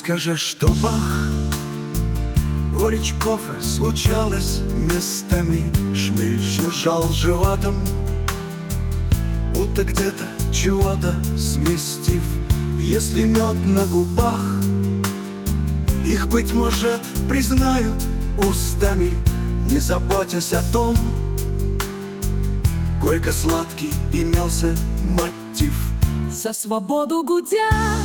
скажешь, что бах. Горечь кофе случалась местами, шмель жужжал животом, будто где-то чего-то сместив. Если мед на губах, их, быть может, признают устами, не заботясь о том, горько-сладкий имелся мотив. За свободу гудя,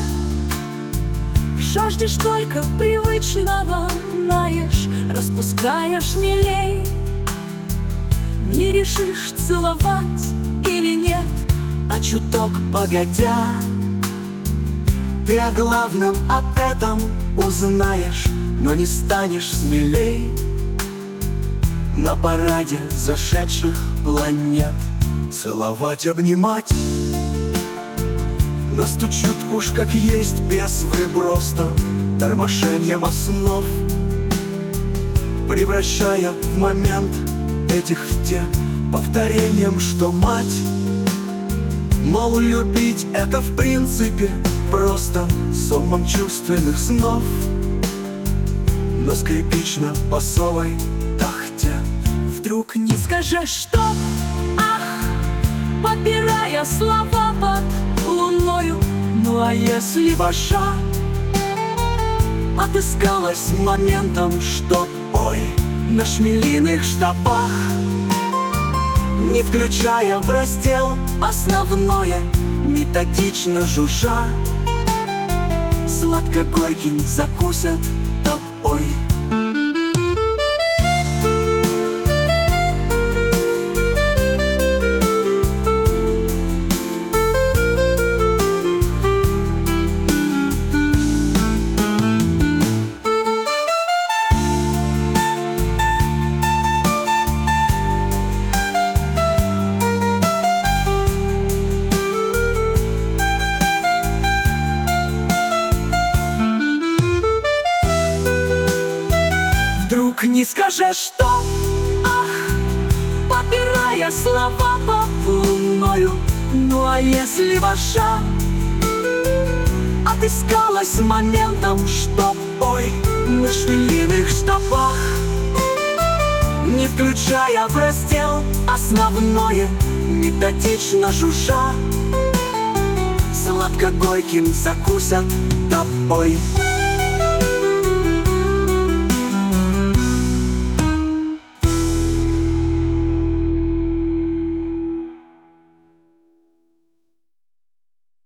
жаждешь только привычного, знаешь, распускаешь милей. Не решишь, целовать или нет, а чуток погодя ты о главном об этом узнаешь, но не станешь смелей. На параде зашедших планет целовать, обнимать настучут уж как есть, без выброса, тормошением основ, превращая в момент этих в те, повторением, что мать. Мол, любить это в принципе просто сомом чувственных снов. На скрипично-басовой тахте вдруг не скажешь, что ах, подбирая слова под луною. Ну а если ваша отыскалась моментом, что ой, на шмелиных штабах, не включая в раздел основное, методично жужжа, сладко-горьким закусят тобой. Вдруг не скажешь, что ах, подбирая слова под луною. Ну а если ваша отыскалась моментом, что ой, на шмелиных штабах, не включая в раздел основное, методично жужжа, сладко-горьким закусят тобой.